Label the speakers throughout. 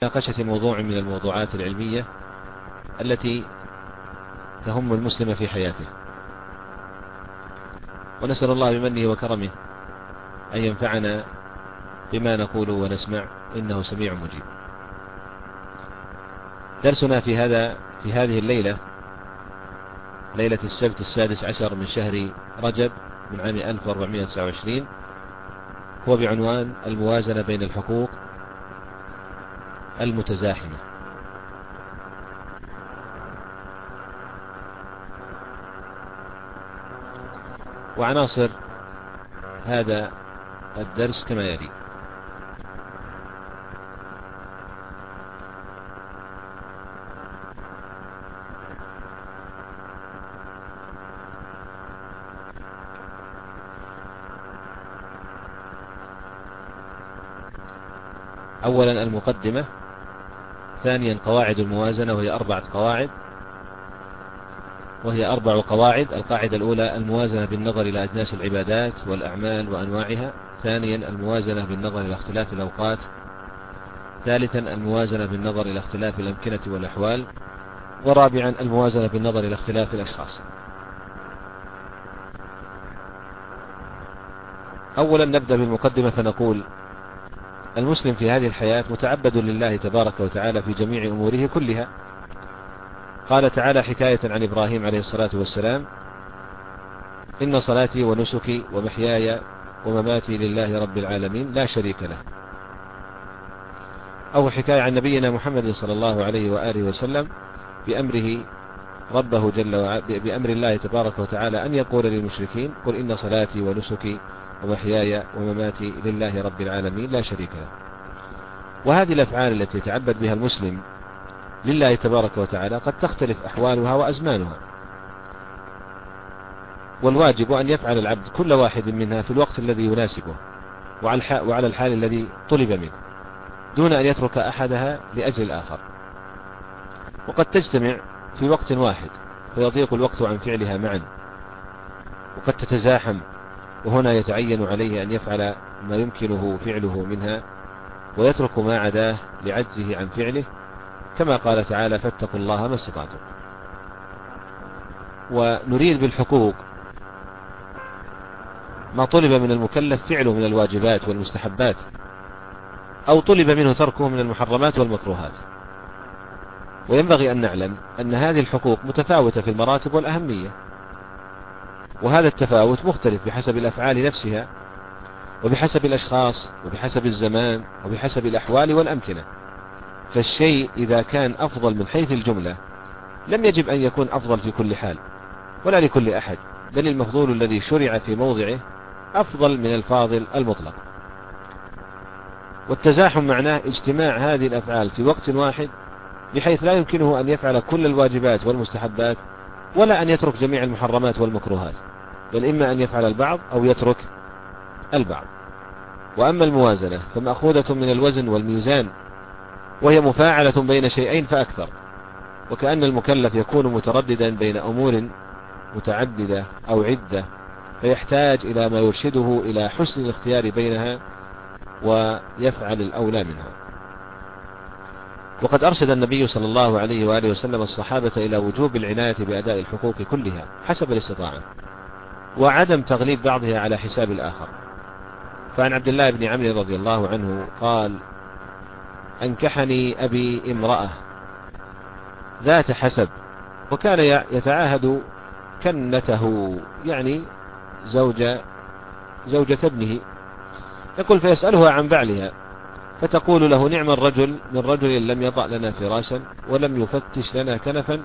Speaker 1: مناقشة موضوع من الموضوعات العلمية التي تهم المسلم في حياته، ونسأل الله بمنه وكرمه أن ينفعنا بما نقول ونسمع، إنه سميع مجيب. درسنا في هذه الليلة، ليلة السبت 16 من شهر رجب من عام 1429، هو بعنوان الموازنة بين الحقوق المتزاحمة. وعناصر هذا الدرس كما يلي: أولا المقدمة، ثانيا قواعد الموازنة وهي 4 قواعد، وهي 4 قواعد. القاعدة الأولى: الموازنة بالنظر إلى أجناس العبادات والأعمال وأنواعها. ثانيا الموازنة بالنظر إلى اختلاف الأوقات. ثالثا الموازنة بالنظر إلى اختلاف الأمكنة والأحوال. ورابعا الموازنة بالنظر إلى اختلاف الأشخاص. أولا نبدأ بالمقدمة فنقول: المسلم في هذه الحياة متعبد لله تبارك وتعالى في جميع أموره كلها. قال تعالى حكاية عن إبراهيم عليه الصلاة والسلام: إن صلاتي ونسكي ومحياي ومماتي لله رب العالمين لا شريك له. أو حكاية عن نبينا محمد صلى الله عليه وآله وسلم بأمره ربه جل وعلا، بأمر الله تبارك وتعالى أن يقول للمشركين: قل إن صلاتي ونسكي ومحياي ومماتي لله رب العالمين لا شريك له. وهذه الأفعال التي يتعبد بها المسلم لله تبارك وتعالى قد تختلف أحوالها وأزمانها، والواجب أن يفعل العبد كل واحد منها في الوقت الذي يناسبه وعلى الحال الذي طلب منه، دون أن يترك أحدها لأجل الآخر. وقد تجتمع في وقت واحد فيضيق الوقت عن فعلها معا، وقد تتزاحم، وهنا يتعين عليه أن يفعل ما يمكنه فعله منها ويترك ما عداه لعجزه عن فعله، كما قال تعالى: فاتقوا الله ما استطعتم. ونريد بالحقوق ما طلب من المكلف فعله من الواجبات والمستحبات، أو طلب منه تركه من المحرمات والمكروهات. وينبغي أن نعلم أن هذه الحقوق متفاوتة في المراتب والأهمية، وهذا التفاوت مختلف بحسب الأفعال نفسها، وبحسب الأشخاص، وبحسب الزمان، وبحسب الأحوال والأمكنة. فالشيء إذا كان أفضل من حيث الجملة لم يجب أن يكون أفضل في كل حال ولا لكل أحد، بل المفضول الذي شرع في موضعه أفضل من الفاضل المطلق. والتزاحم معناه اجتماع هذه الأفعال في وقت واحد، بحيث لا يمكنه أن يفعل كل الواجبات والمستحبات ولا أن يترك جميع المحرمات والمكروهات، بل إما أن يفعل البعض أو يترك البعض. وأما الموازنة فمأخوذة من الوزن والميزان، وهي مفاعلة بين شيئين فأكثر، وكأن المكلف يكون مترددا بين أمور متعددة أو عدة، فيحتاج إلى ما يرشده إلى حسن الاختيار بينها ويفعل الأولى منها. وقد أرشد النبي صلى الله عليه وآله وسلم الصحابة إلى وجوب العناية بأداء الحقوق كلها حسب الاستطاعة، وعدم تغليب بعضها على حساب الآخر. فعن عبد الله بن عمرو رضي الله عنه قال: أنكحني أبي امرأة ذات حسب، وكان يتعاهد كنته، يعني زوجة ابنه، يقول: فيسألها عن بعلها فتقول له: نعم الرجل من رجل لم يضع لنا فراشا ولم يفتش لنا كنفا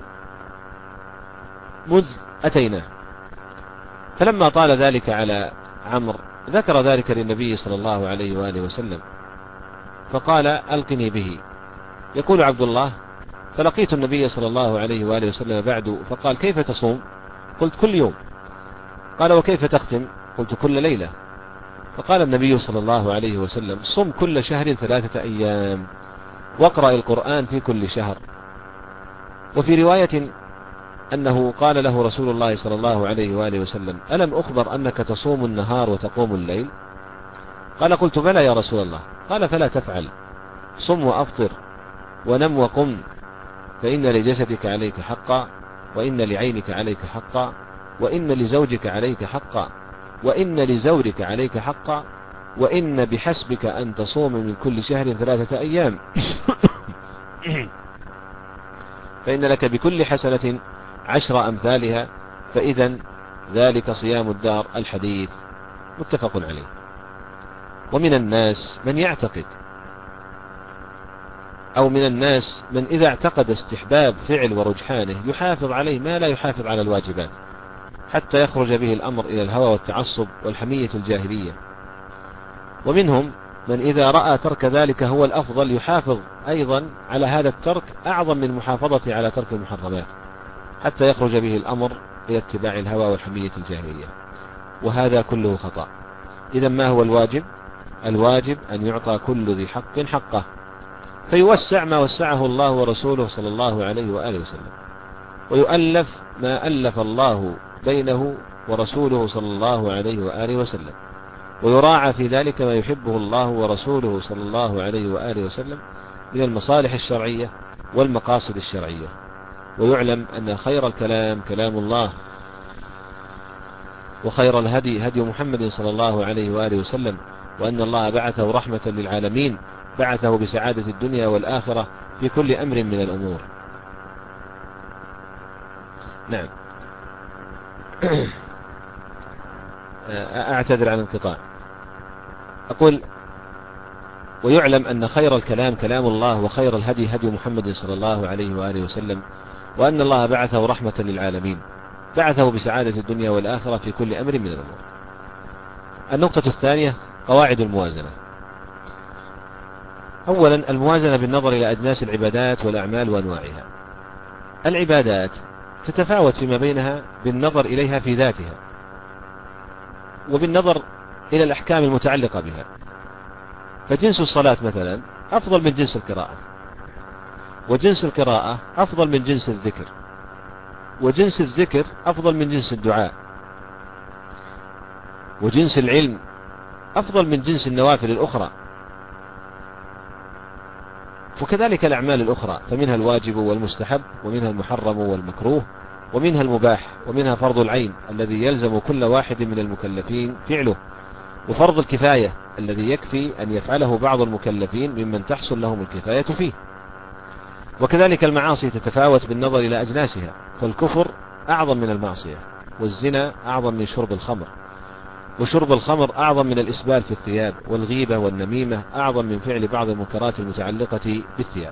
Speaker 1: مذ أتيناه. فلما طال ذلك على عمرو ذكر ذلك للنبي صلى الله عليه وآله وسلم، فقال: ألقني به. يقول عبد الله: فلقيت النبي صلى الله عليه وآله وسلم بعد فقال: كيف تصوم؟ قلت: كل يوم. قال: وكيف تختم؟ قلت: كل ليلة. فقال النبي صلى الله عليه وسلم: صم كل شهر 3 أيام، واقرأ القرآن في كل شهر. وفي رواية أنه قال له رسول الله صلى الله عليه وآله وسلم: ألم أخبر أنك تصوم النهار وتقوم الليل؟ قال: قلت: بلى يا رسول الله. قال: فلا تفعل، صم وأفطر ونم وقم، فإن لجسدك عليك حقا، وإن لعينك عليك حقا، وإن لزوجك عليك حقا، وإن لزورك عليك حقا، وإن بحسبك أن تصوم من كل شهر 3 أيام فإن لك بكل حسنة 10 أمثالها، فإذا ذلك صيام الدار. الحديث متفق عليه. ومن الناس من يعتقد، أو من الناس من إذا اعتقد استحباب فعل ورجحانه يحافظ عليه ما لا يحافظ على الواجبات، حتى يخرج به الأمر إلى الهوى والتعصب والحمية الجاهلية. ومنهم من إذا رأى ترك ذلك هو الأفضل يحافظ أيضا على هذا الترك أعظم من محافظته على ترك المحرمات، حتى يخرج به الأمر إلى اتباع الهوى والحمية الجاهلية، وهذا كله خطأ. إذا ما هو الواجب؟ الواجب أن يعطى كل ذي حق حقه، فيوسع ما وسعه الله ورسوله صلى الله عليه وآله وسلم، ويؤلف ما ألف الله بينه ورسوله صلى الله عليه وآله وسلم، ويراعى في ذلك ما يحبه الله ورسوله صلى الله عليه وآله وسلم من المصالح الشرعية والمقاصد الشرعية. ويعلم أن خير الكلام كلام الله، وخير الهدي هدي محمد صلى الله عليه وآله وسلم، وأن الله بعثه رحمة للعالمين، بعثه بسعادة الدنيا والآخرة في كل أمر من الأمور. نعم. أعتذر عن الانقطاع. أقول: ويعلم أن خير الكلام كلام الله، وخير الهدي هدي محمد صلى الله عليه وآله وسلم، وأن الله بعثه رحمة للعالمين، بعثه بسعادة الدنيا والآخرة في كل أمر من الأمور. النقطة الثانية: قواعد الموازنة. أولا، الموازنة بالنظر إلى أجناس العبادات والأعمال وأنواعها. العبادات تتفاوت فيما بينها بالنظر إليها في ذاتها، وبالنظر إلى الأحكام المتعلقة بها. فجنس الصلاة مثلا أفضل من جنس القراءة، وجنس القراءة أفضل من جنس الذكر، وجنس الذكر أفضل من جنس الدعاء، وجنس العلم أفضل من جنس النوافل الأخرى، وكذلك الأعمال الأخرى، فمنها الواجب والمستحب، ومنها المحرم والمكروه، ومنها المباح، ومنها فرض العين الذي يلزم كل واحد من المكلفين فعله، وفرض الكفاية الذي يكفي أن يفعله بعض المكلفين ممن تحصل لهم الكفاية فيه. وكذلك المعاصي تتفاوت بالنظر إلى أجناسها، فالكفر أعظم من المعصية، والزنا أعظم من شرب الخمر، وشرب الخمر أعظم من الإسبال في الثياب، والغيبة والنميمة أعظم من فعل بعض المنكرات المتعلقة بالثياب.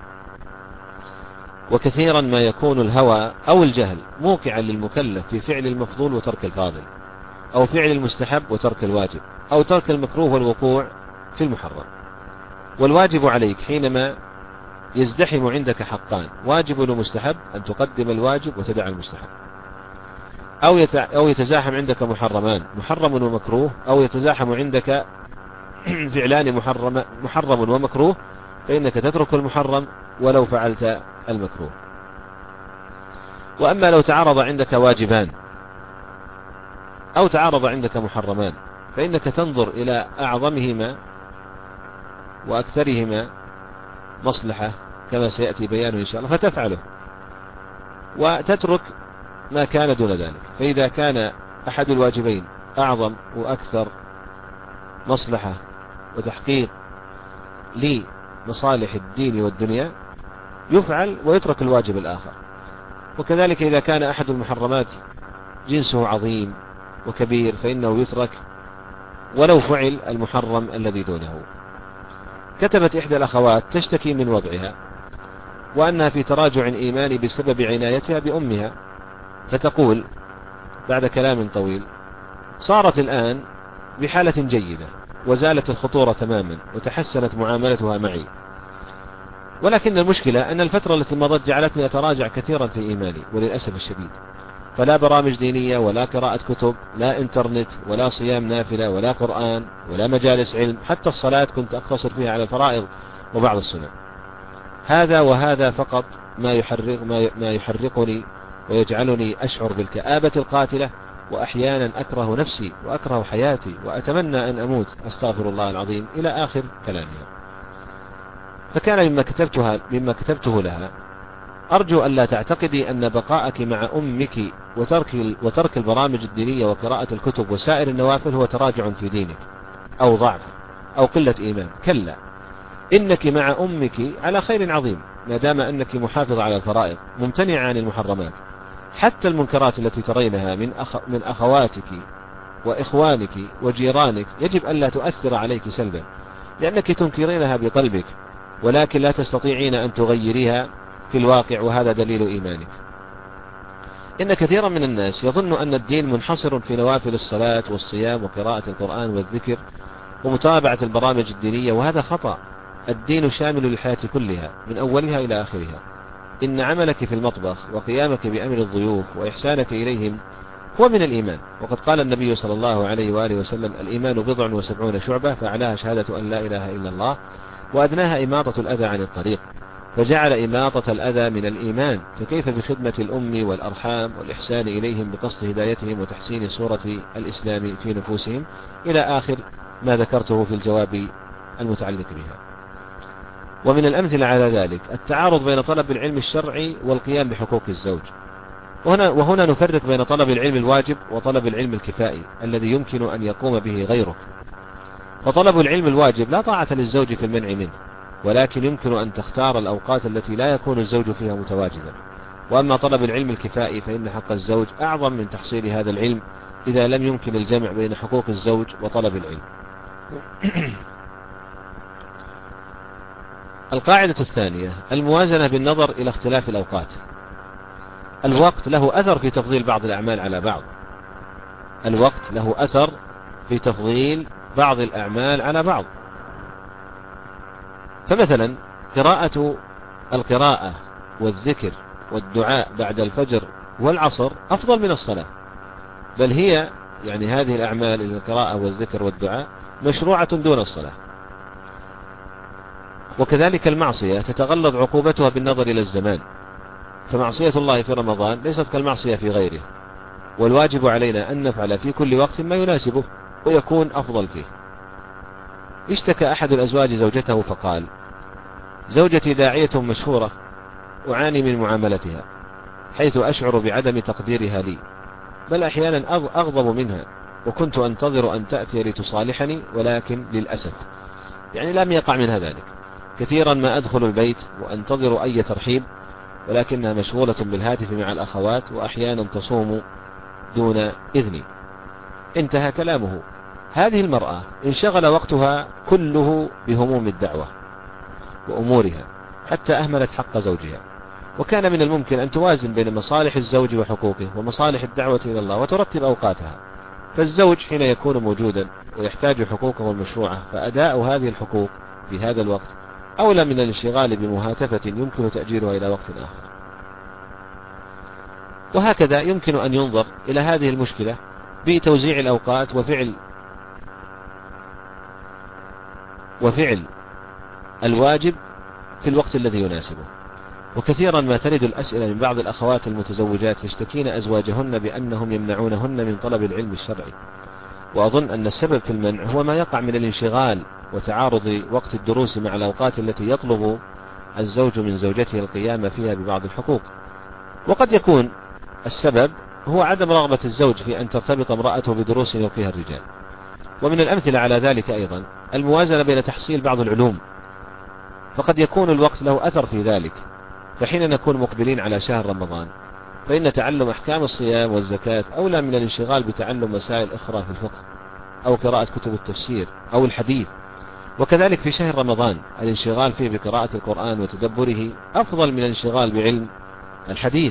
Speaker 1: وكثيرا ما يكون الهوى أو الجهل موقعا للمكلف في فعل المفضول وترك الفاضل، أو فعل المستحب وترك الواجب، أو ترك المكروه والوقوع في المحرم. والواجب عليك حينما يزدحم عندك حقان، واجب ومستحب، أن تقدم الواجب وتدع المستحب، أو يتزاحم عندك محرمان، محرم ومكروه، أو يتزاحم عندك فعلان محرم ومكروه، فإنك تترك المحرم ولو فعلت المكروه. وأما لو تعارض عندك واجبان أو تعارض عندك محرمان، فإنك تنظر إلى أعظمهما وأكثرهما مصلحة كما سيأتي بيانه إن شاء الله فتفعله، وتترك ما كان دون ذلك. فإذا كان أحد الواجبين أعظم وأكثر مصلحة وتحقيق لمصالح الدين والدنيا يفعل ويترك الواجب الآخر. وكذلك إذا كان أحد المحرمات جنسه عظيم وكبير فإنه يترك ولو فعل المحرم الذي دونه. كتبت إحدى الأخوات تشتكي من وضعها، وأنها في تراجع إيماني بسبب عنايتها بأمها، فتقول بعد كلام طويل: صارت الآن بحالة جيدة، وزالت الخطورة تماما، وتحسنت معاملتها معي، ولكن المشكلة أن الفترة التي مضت جعلتني أتراجع كثيرا في إيماني، وللأسف الشديد. فلا برامج دينية، ولا قراءة كتب، لا إنترنت، ولا صيام نافلة، ولا قرآن، ولا مجالس علم، حتى الصلاة كنت أقتصر فيها على الفرائض وبعض السنن. هذا وهذا فقط ما يحرقني ويجعلني أشعر بالكآبة القاتلة، وأحيانا أكره نفسي وأكره حياتي وأتمنى أن أموت، أستغفر الله العظيم، إلى آخر كلامها. فكان مما كتبته لها: أرجو أن لا تعتقدي أن بقاءك مع أمك وترك البرامج الدينية وقراءة الكتب وسائر النوافل هو تراجع في دينك أو ضعف أو قلة إيمان. كلا، إنك مع أمك على خير عظيم ما دام أنك محافظة على الفرائض ممتنعة عن المحرمات. حتى المنكرات التي ترينها من أخواتك وإخوانك وجيرانك يجب أن لا تؤثر عليك سلبا، لأنك تنكرينها بقلبك ولكن لا تستطيعين أن تغيريها في الواقع، وهذا دليل إيمانك. إن كثيرا من الناس يظن أن الدين منحصر في نوافل الصلاة والصيام وقراءة القرآن والذكر ومتابعة البرامج الدينية، وهذا خطأ. الدين شامل للحياة كلها من أولها إلى آخرها. إن عملك في المطبخ وقيامك بأمر الضيوف وإحسانك إليهم هو من الإيمان. وقد قال النبي صلى الله عليه وآله وسلم: الإيمان 70 شعبة، فأعلاها شهادة أن لا إله إلا الله، وأدناها إماطة الأذى عن الطريق، فجعل إماطة الأذى من الإيمان، فكيف بخدمة الأم والأرحام والإحسان إليهم بقصد هدايتهم وتحسين صورة الإسلام في نفوسهم، إلى آخر ما ذكرته في الجواب المتعلق بها. ومن الأمثلة على ذلك التعارض بين طلب العلم الشرعي والقيام بحقوق الزوج. وهنا نفرق بين طلب العلم الواجب وطلب العلم الكفائي الذي يمكن أن يقوم به غيرك. فطلب العلم الواجب لا طاعة للزوج في المنع منه، ولكن يمكن أن تختار الأوقات التي لا يكون الزوج فيها متواجدا. وأما طلب العلم الكفائي فإن حق الزوج أعظم من تحصيل هذا العلم إذا لم يمكن الجمع بين حقوق الزوج وطلب العلم. القاعدة الثانية: الموازنة بالنظر إلى اختلاف الأوقات. الوقت له أثر في تفضيل بعض الأعمال على بعض. الوقت له أثر في تفضيل بعض الأعمال على بعض. فمثلا القراءة والذكر والدعاء بعد الفجر والعصر أفضل من الصلاة، بل هي هذه الأعمال القراءة والذكر والدعاء مشروعة دون الصلاة. وكذلك المعصية تتغلظ عقوبتها بالنظر إلى الزمان، فمعصية الله في رمضان ليست كالمعصية في غيره، والواجب علينا أن نفعل في كل وقت ما يناسبه ويكون أفضل فيه. اشتكى أحد الأزواج زوجته فقال: زوجتي داعية مشهورة، أعاني من معاملتها حيث أشعر بعدم تقديرها لي، بل أحيانا أغضب منها، وكنت أنتظر أن تأتي لتصالحني، ولكن للأسف لم يقع منها ذلك. كثيرا ما أدخل البيت وأنتظر أي ترحيب، ولكنها مشغولة بالهاتف مع الأخوات، وأحيانا تصوم دون إذني. انتهى كلامه. هذه المرأة انشغل وقتها كله بهموم الدعوة وأمورها حتى أهملت حق زوجها، وكان من الممكن أن توازن بين مصالح الزوج وحقوقه ومصالح الدعوة إلى الله وترتب أوقاتها. فالزوج حين يكون موجودا ويحتاج حقوقه المشروعة، فأداء هذه الحقوق في هذا الوقت أولى من الانشغال بمهاتفة يمكن تأجيلها إلى وقت آخر. وهكذا يمكن أن ينظر إلى هذه المشكلة بتوزيع الأوقات وفعل الواجب في الوقت الذي يناسبه. وكثيرا ما ترد الأسئلة من بعض الأخوات المتزوجات يشتكين أزواجهن بأنهم يمنعونهن من طلب العلم الشرعي، وأظن أن السبب في المنع هو ما يقع من الانشغال وتعارض وقت الدروس مع الأوقات التي يطلب الزوج من زوجته القيام فيها ببعض الحقوق. وقد يكون السبب هو عدم رغبة الزوج في أن ترتبط امرأته بدروس يلقيها الرجال. ومن الأمثلة على ذلك أيضا الموازنة بين تحصيل بعض العلوم، فقد يكون الوقت له أثر في ذلك. فحين نكون مقبلين على شهر رمضان فإن تعلم أحكام الصيام والزكاة أولى من الانشغال بتعلم مسائل أخرى في الفقه أو قراءة كتب التفسير أو الحديث. وكذلك في شهر رمضان الانشغال فيه بقراءة القرآن وتدبره أفضل من الانشغال بعلم الحديث.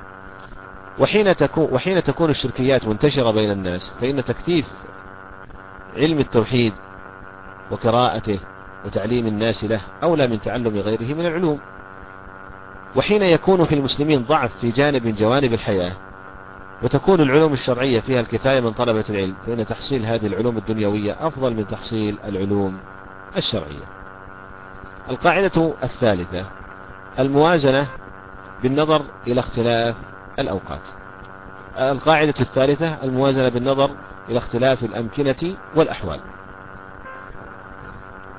Speaker 1: وحين تكون الشركيات منتشرة بين الناس فإن تكثيف علم التوحيد وقراءته وتعليم الناس له أولى من تعلم غيره من العلوم. وحين يكون في المسلمين ضعف في جانب من جوانب الحياة وتكون العلوم الشرعية فيها الكفاية من طلبة العلم، فإن تحصيل هذه العلوم الدنيوية أفضل من تحصيل العلوم الشرعية. القاعدة الثالثة: الموازنة بالنظر إلى اختلاف الأوقات. القاعدة الثالثة: الموازنة بالنظر إلى اختلاف الأمكنة والأحوال.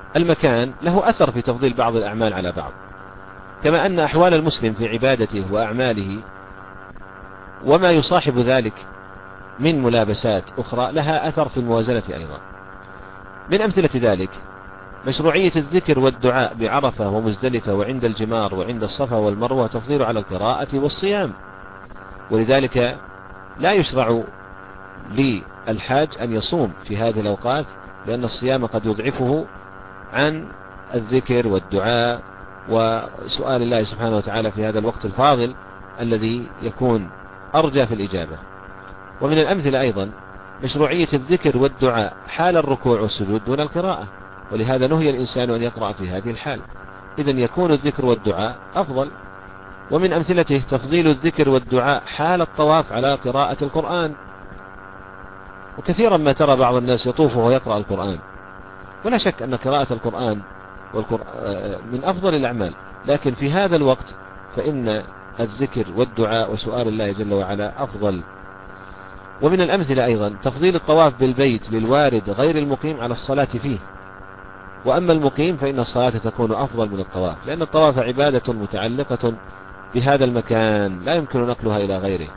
Speaker 1: المكان له أثر في تفضيل بعض الأعمال على بعض، كما أن أحوال المسلم في عبادته وأعماله وما يصاحب ذلك من ملابسات أخرى لها أثر في الموازنة أيضا. من أمثلة ذلك مشروعية الذكر والدعاء بعرفة ومزدلفة وعند الجمار وعند الصفا والمروة تفضيل على القراءة والصيام، ولذلك لا يشرع للحاج أن يصوم في هذه الأوقات، لأن الصيام قد يضعفه عن الذكر والدعاء وسؤال الله سبحانه وتعالى في هذا الوقت الفاضل الذي يكون أرجى في الإجابة. ومن الأمثلة أيضا مشروعية الذكر والدعاء حال الركوع والسجود دون القراءة، ولهذا نهي الإنسان أن يقرأ في هذه الحال، إذن يكون الذكر والدعاء أفضل. ومن أمثلته تفضيل الذكر والدعاء حال الطواف على قراءة القرآن، وكثيرا ما ترى بعض الناس يطوف وهو يقرأ القرآن، ولا شك أن قراءة القرآن من أفضل الأعمال، لكن في هذا الوقت فإن الذكر والدعاء وسؤال الله جل وعلا أفضل. ومن الأمثلة أيضا تفضيل الطواف بالبيت للوارد غير المقيم على الصلاة فيه، وأما المقيم فإن الصلاة تكون أفضل من الطواف، لأن الطواف عبادة متعلقة بهذا المكان لا يمكن نقلها إلى غيره.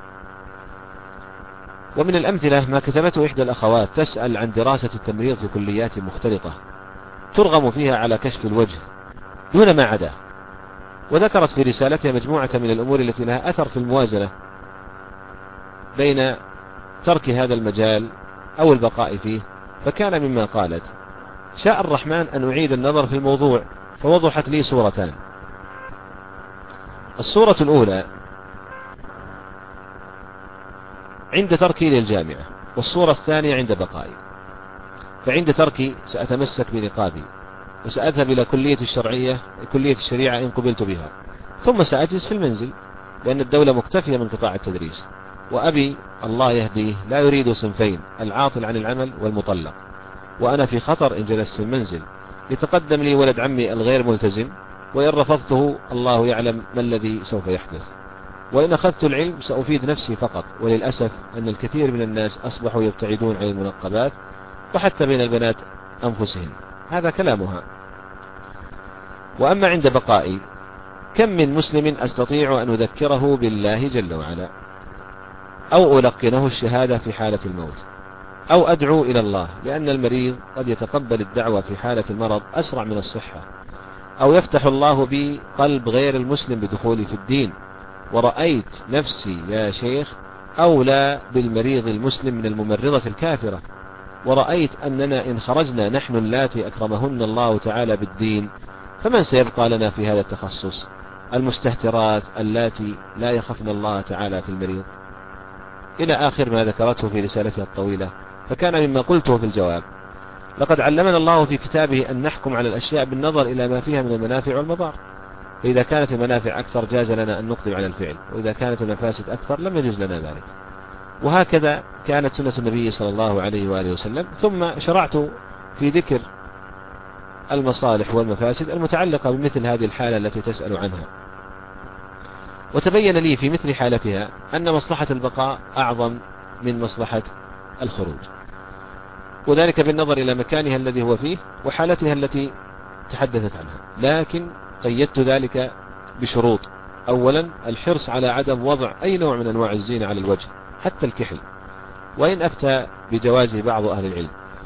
Speaker 1: ومن الأمثلة ما كتبته إحدى الأخوات تسأل عن دراسة التمريض في كليات مختلطة ترغم فيها على كشف الوجه دون ما عداه، وذكرت في رسالتها مجموعة من الأمور التي لها أثر في الموازنة بين ترك هذا المجال أو البقاء فيه. فكان مما قالت: شاء الرحمن أن أعيد النظر في الموضوع، فوضحت لي صورتان. الصورة الأولى عند تركي للجامعة، والصورة الثانية عند بقائي. فعند تركي سأتمسك بنقابي وسأذهب إلى كلية الشريعة إن قبلت بها، ثم سأجلس في المنزل، لأن الدولة مكتفية من قطاع التدريس، وأبي الله يهديه لا يريد صنفين: العاطل عن العمل والمطلق، وأنا في خطر إن جلست في المنزل. يتقدم لي ولد عمي الغير ملتزم، وإن رفضته الله يعلم ما الذي سوف يحدث، وإن أخذت العلم سأفيد نفسي فقط. وللأسف أن الكثير من الناس أصبحوا يبتعدون عن المنقبات، وحتى بين البنات أنفسهن. هذا كلامها. وأما عند بقائي كم من مسلم أستطيع أن أذكره بالله جل وعلا، أو ألقنه الشهادة في حالة الموت، أو أدعو إلى الله، لأن المريض قد يتقبل الدعوة في حالة المرض أسرع من الصحة، أو يفتح الله بي قلب غير المسلم بدخولي في الدين. ورأيت نفسي يا شيخ أولى بالمريض المسلم من الممرضة الكافرة، ورأيت أننا إن خرجنا نحن اللاتي أكرمهن الله تعالى بالدين، فمن سيبقى لنا في هذا التخصص؟ المستهترات اللاتي لا يخفن الله تعالى في المريض، إلى آخر ما ذكرته في رسالتها الطويلة. فكان مما قلته في الجواب: لقد علمنا الله في كتابه أن نحكم على الأشياء بالنظر إلى ما فيها من المنافع والمضار، فإذا كانت المنافع أكثر جاز لنا أن نقدم على الفعل، وإذا كانت المفاسد أكثر لم يجز لنا ذلك. وهكذا كانت سنة النبي صلى الله عليه وآله وسلم. ثم شرعت في ذكر المصالح والمفاسد المتعلقة بمثل هذه الحالة التي تسأل عنها، وتبين لي في مثل حالتها أن مصلحة البقاء أعظم من مصلحة الخروج، وذلك بالنظر إلى مكانها الذي هو فيه وحالتها التي تحدثت عنها. لكن قيدت ذلك بشروط: أولا الحرص على عدم وضع أي نوع من أنواع الزينة على الوجه حتى الكحل، وإن أفتى بجوازه بعض أهل العلم،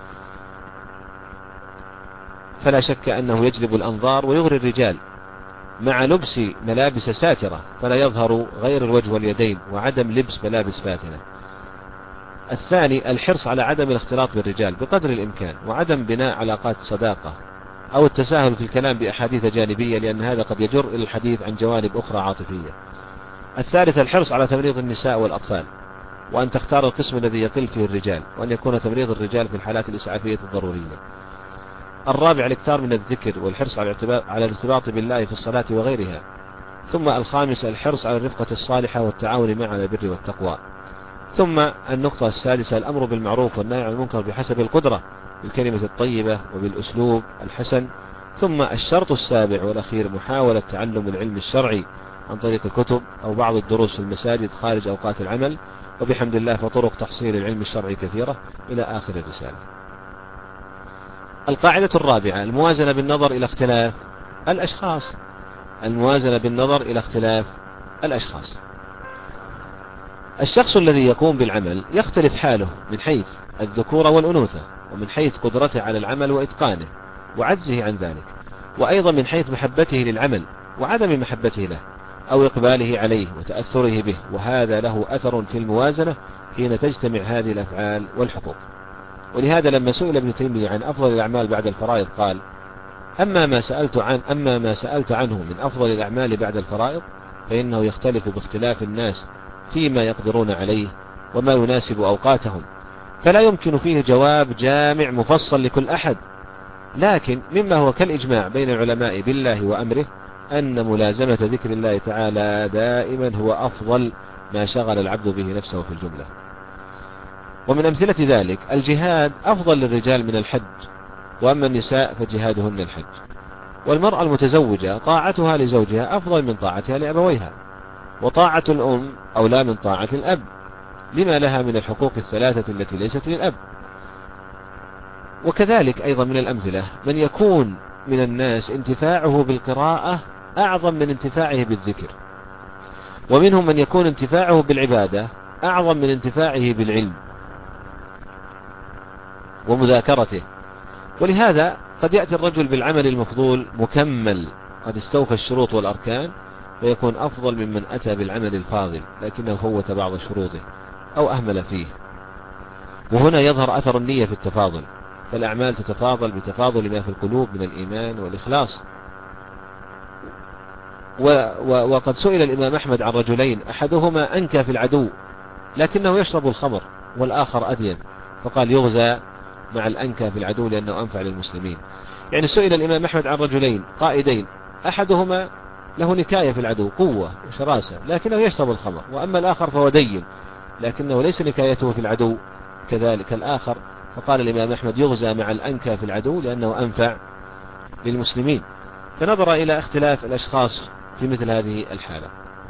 Speaker 1: فلا شك أنه يجلب الأنظار ويغري الرجال، مع لبس ملابس ساترة فلا يظهر غير الوجه واليدين، وعدم لبس ملابس فاتنة. الثاني الحرص على عدم الاختلاط بالرجال بقدر الإمكان، وعدم بناء علاقات صداقة أو التساهل في الكلام بأحاديث جانبية، لأن هذا قد يجر إلى الحديث عن جوانب أخرى عاطفية. الثالث الحرص على تمريض النساء والأطفال، وأن تختار القسم الذي يقل فيه الرجال، وأن يكون تمريض الرجال في الحالات الإسعافية الضرورية. الرابع الاكثار من الذكر والحرص على الارتباط بالله في الصلاة وغيرها. ثم الخامس الحرص على الرفقة الصالحة والتعاون مع البر والتقوى. ثم النقطة السادسة الأمر بالمعروف والنهي عن المنكر بحسب القدرة، بالكلمة الطيبة وبالأسلوب الحسن. ثم الشرط السابع والأخير محاولة تعلم العلم الشرعي عن طريق الكتب أو بعض الدروس في المساجد خارج أوقات العمل، وبحمد الله فطرق تحصيل العلم الشرعي كثيرة، إلى آخر الرسالة. القاعدة الرابعة الموازنة بالنظر إلى اختلاف الأشخاص. الموازنة بالنظر إلى اختلاف الأشخاص. الشخص الذي يقوم بالعمل يختلف حاله من حيث الذكورة والأنوثة، ومن حيث قدرته على العمل وإتقانه وعجزه عن ذلك، وأيضا من حيث محبته للعمل وعدم محبته له، أو إقباله عليه وتأثره به، وهذا له أثر في الموازنة حين تجتمع هذه الأفعال والحقوق. ولهذا لما سئل ابن تيمية عن أفضل الأعمال بعد الفرائض قال: أما ما سألت عنه من أفضل الأعمال بعد الفرائض فإنه يختلف باختلاف الناس فيما يقدرون عليه وما يناسب أوقاتهم، فلا يمكن فيه جواب جامع مفصل لكل أحد، لكن مما هو كالإجماع بين العلماء بالله وأمره أن ملازمة ذكر الله تعالى دائما هو أفضل ما شغل العبد به نفسه في الجملة. ومن أمثلة ذلك الجهاد أفضل للرجال من الحج، وأما النساء فجهادهن الحج. والمرأة المتزوجة طاعتها لزوجها أفضل من طاعتها لأبويها، وطاعة الأم أولى من طاعة الأب لما لها من الحقوق الثلاثة التي ليست للأب. وكذلك أيضا من الأمثلة من يكون من الناس انتفاعه بالقراءة أعظم من انتفاعه بالذكر، ومنهم من يكون انتفاعه بالعبادة أعظم من انتفاعه بالعلم ومذاكرته. ولهذا قد يأتي الرجل بالعمل المفضول مكمل قد استوفى الشروط والأركان فيكون أفضل ممن أتى بالعمل الفاضل لكنه فوت بعض شروطه أو أهمل فيه. وهنا يظهر أثر النية في التفاضل، فالأعمال تتفاضل بتفاضل ما في القلوب من الإيمان والإخلاص. وقد سئل الإمام أحمد عن رجلين أحدهما أنكى في العدو لكنه يشرب الخمر والآخر أدين، فقال يغزى مع الأنكى في العدو لأنه أنفع للمسلمين. يعني سئل الإمام أحمد عن رجلين قائدين أحدهما له نكاية في العدو قوة وشراسة لكنه يشرب الخمر، وأما الآخر فهو دين لكنه ليس نكايته في العدو كذلك الآخر، فقال الإمام أحمد يغزى مع الأنكى في العدو لأنه أنفع للمسلمين. فنظر إلى اختلاف الأشخاص في مثل هذه الحالة.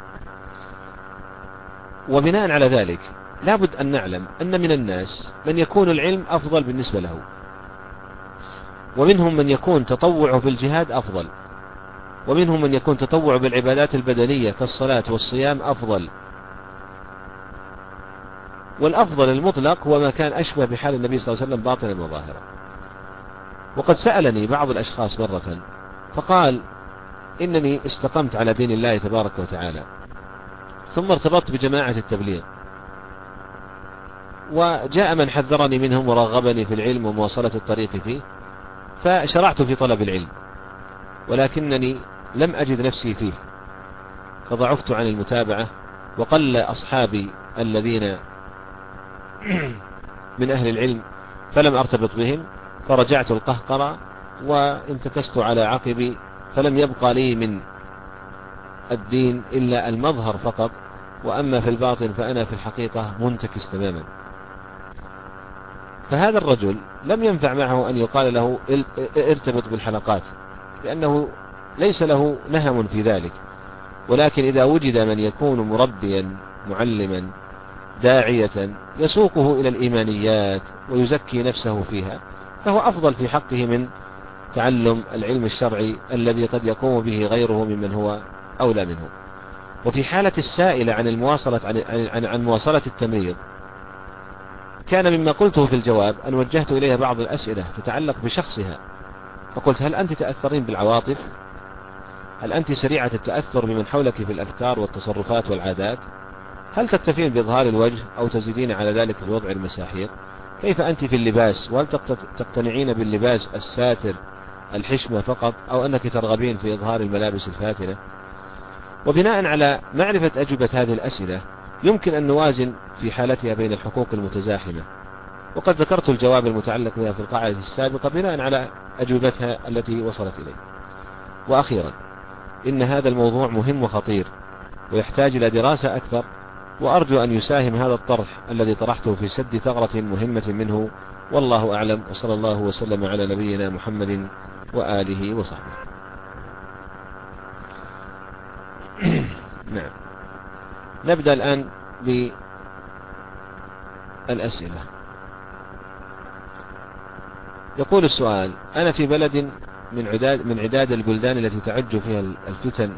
Speaker 1: وبناء على ذلك لابد أن نعلم أن من الناس من يكون العلم أفضل بالنسبة له، ومنهم من يكون تطوعه في الجهاد أفضل، ومنهم من يكون تطوعه بالعبادات البدنية كالصلاة والصيام أفضل. والأفضل المطلق هو ما كان أشبه بحال النبي صلى الله عليه وسلم باطنا وظاهرا. وقد سألني بعض الأشخاص مرة فقال إنني استقمت على دين الله تبارك وتعالى ثم ارتبطت بجماعة التبليغ، وجاء من حذرني منهم ورغبني في العلم ومواصلة الطريق فيه، فشرعت في طلب العلم ولكنني لم أجد نفسي فيه فضعفت عن المتابعة، وقل أصحابي الذين من أهل العلم فلم أرتبط بهم، فرجعت القهقرة وانتكست على عقبي، فلم يبقى لي من الدين إلا المظهر فقط، وأما في الباطن فأنا في الحقيقة منتكس تماما. فهذا الرجل لم ينفع معه أن يقال له ارتبط بالحلقات لأنه ليس له نهم في ذلك، ولكن إذا وجد من يكون مربيا معلما داعية يسوقه إلى الإيمانيات ويزكي نفسه فيها فهو أفضل في حقه من تعلم العلم الشرعي الذي قد يقوم به غيره ممن هو أولى منه. وفي حالة السائلة عن مواصلة التمريض كان مما قلته في الجواب أن وجهت إليها بعض الأسئلة تتعلق بشخصها، فقلت هل أنت تأثرين بالعواطف؟ هل أنت سريعة التأثر بمن حولك في الأفكار والتصرفات والعادات؟ هل تكتفين بإظهار الوجه أو تزيدين على ذلك بوضع المساحيق؟ كيف أنت في اللباس؟ وهل تقتنعين باللباس الساتر الحشمة فقط أو أنك ترغبين في إظهار الملابس الفاتنة؟ وبناء على معرفة أجوبة هذه الأسئلة يمكن أن نوازن في حالتها بين الحقوق المتزاحمة، وقد ذكرت الجواب المتعلق بها في القاعدة السابقة بناء على أجوبتها التي وصلت إلي. وأخيرا إن هذا الموضوع مهم وخطير ويحتاج إلى دراسة أكثر، وأرجو أن يساهم هذا الطرح الذي طرحته في سد ثغرة مهمة منه، والله أعلم، وصلى الله وسلم على نبينا محمد وآله وصحبه. نعم، نبدأ الآن بالأسئلة.
Speaker 2: يقول السؤال: أنا في بلد من عداد البلدان التي تعج فيها الفتن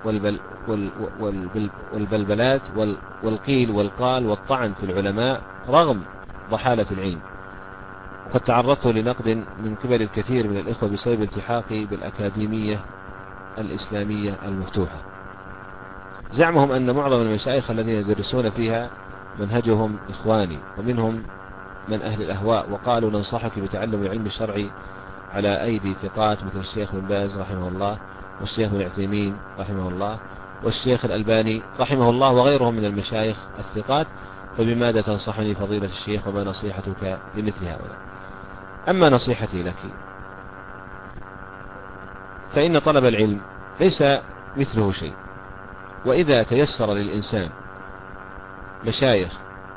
Speaker 2: والبلبلات والقيل والقال والطعن في العلماء رغم ضحالة العلم، وقد تعرضت لنقد من قبل الكثير من الإخوة بسبب التحاقي بالأكاديمية الإسلامية المفتوحة. زعمهم أن معظم المشايخ الذين يدرسون فيها منهجهم إخواني، ومنهم من أهل الأهواء، وقالوا: ننصحك بتعلم العلم الشرعي على أيدي ثقات مثل الشيخ بن باز رحمه الله، والشيخ بن عثيمين رحمه الله، والشيخ الألباني رحمه الله، وغيرهم من المشايخ الثقات، فبماذا تنصحني فضيلة الشيخ، وما نصيحتك لمثل هؤلاء؟ أما نصيحتي لك فإن طلب العلم ليس مثله شيء، وإذا تيسر للإنسان مشايخ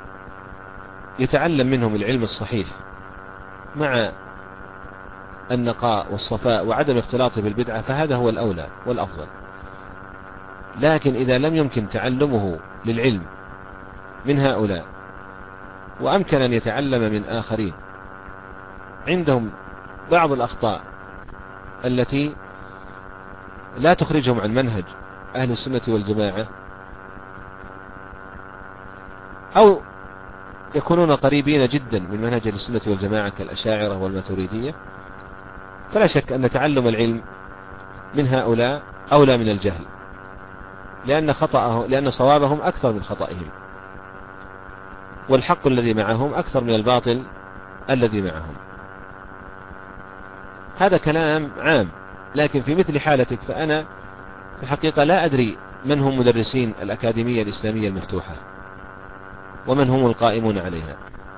Speaker 2: يتعلم منهم العلم الصحيح مع النقاء والصفاء وعدم اختلاطه بالبدعة، فهذا هو الأولى والأفضل. لكن إذا لم يمكن تعلمه للعلم من هؤلاء، وأمكن أن يتعلم من آخرين عندهم بعض الأخطاء التي لا تخرجهم عن منهج أهل السنة والجماعة، أو يكونون قريبين جدا من منهج أهل السنة والجماعة كالأشاعرة والماتريدية، فلا شك أن تعلم العلم من هؤلاء أولى من الجهل، لأن صوابهم أكثر من خطئهم، والحق الذي معهم أكثر من الباطل الذي معهم. هذا كلام عام، لكن في مثل حالتك فأنا في الحقيقة لا أدري من هم مدرسين الأكاديمية الإسلامية المفتوحة، ومن هم القائمون عليها،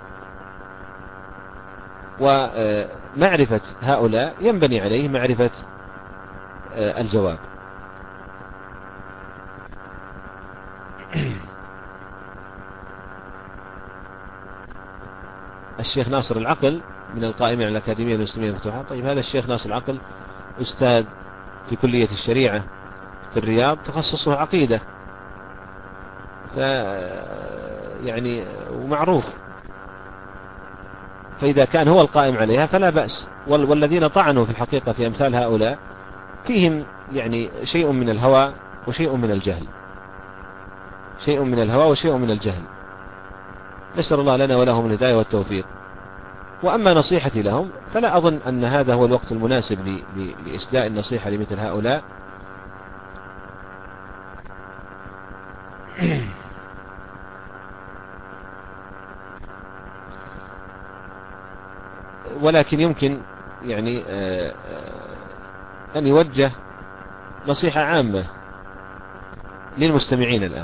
Speaker 2: ومعرفة هؤلاء ينبني عليه معرفة الجواب. الشيخ ناصر العقل من القائمين على الأكاديمية الإسلامية المفتوحة. طيب، هذا الشيخ ناصر العقل أستاذ في كلية الشريعة في الرياض، تخصصه عقيدة، يعني ومعروف، فإذا كان هو القائم عليها فلا بأس. والذين طعنوا في الحقيقة في أمثال هؤلاء فيهم يعني شيء من الهوى وشيء من الجهل، شيء من الهوى وشيء من الجهل. نسأل الله لنا ولهم الهداية والتوفيق. وأما نصيحتي لهم فلا أظن أن هذا هو الوقت المناسب لإسداء النصيحة لمثل هؤلاء، ولكن يمكن يعني أن يوجه نصيحة عامة للمستمعين الآن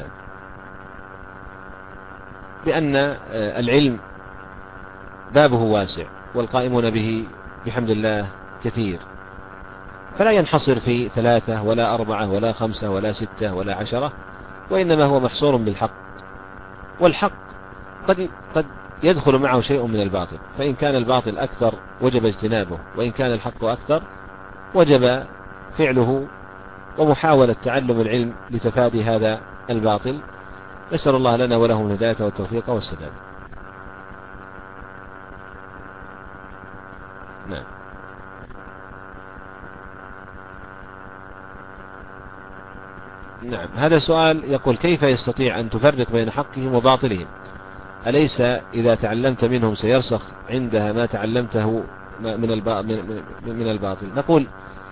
Speaker 2: بأن العلم بابه واسع، والقائمون به بحمد الله كثير، فلا ينحصر في 3 ولا 4 ولا 5 ولا 6 ولا 10، وإنما هو محصور بالحق. والحق قد يدخل معه شيء من الباطل، فإن كان الباطل أكثر وجب اجتنابه، وإن كان الحق أكثر وجب فعله ومحاولة تعلم العلم لتفادي هذا الباطل. نسأل الله لنا ولهم الهداية والتوفيق والسداد. نعم. نعم، هذا سؤال يقول: كيف يستطيع أن تفرق بين حقهم وباطلهم؟ أليس إذا تعلمت منهم سيرسخ عندها ما تعلمته من الباطل؟ نقول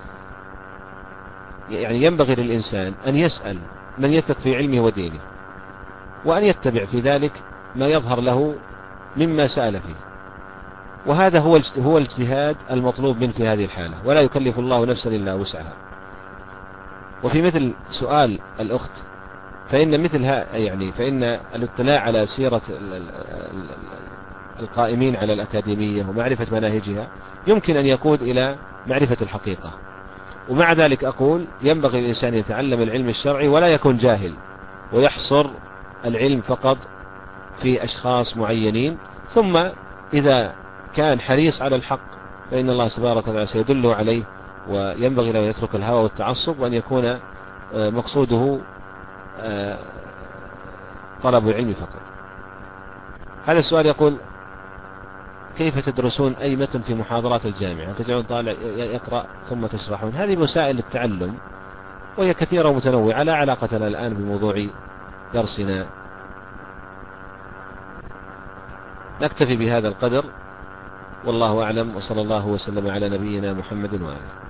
Speaker 2: يعني ينبغي للإنسان أن يسأل من يثق في علمه ودينه، وأن يتبع في ذلك ما يظهر له مما سأل فيه، وهذا هو الاجتهاد المطلوب من في هذه الحالة، ولا يكلف الله نفسا إلا وسعها. وفي مثل سؤال الأخت فإن الاطلاع على سيرة القائمين على الأكاديمية ومعرفة مناهجها يمكن أن يقود إلى معرفة الحقيقة. ومع ذلك أقول ينبغي الإنسان يتعلم العلم الشرعي ولا يكون جاهل ويحصر العلم فقط في أشخاص معينين، ثم إذا كان حريص على الحق فإن الله تبارك وتعالى سيدله عليه، وينبغي له أن يترك الهوى والتعصب، وأن يكون مقصوده طلب العلم فقط. هذا السؤال يقول: كيف تدرسون أي متن في محاضرات الجامعة؟ تجعلون طالع يقرأ ثم تشرحون؟ هذه مسائل التعلم وهي كثيرة ومتنوعة لا علاقة لها الآن بموضوع درسنا. نكتفي بهذا القدر والله أعلم، وصلى الله وسلم على نبينا محمد وآله.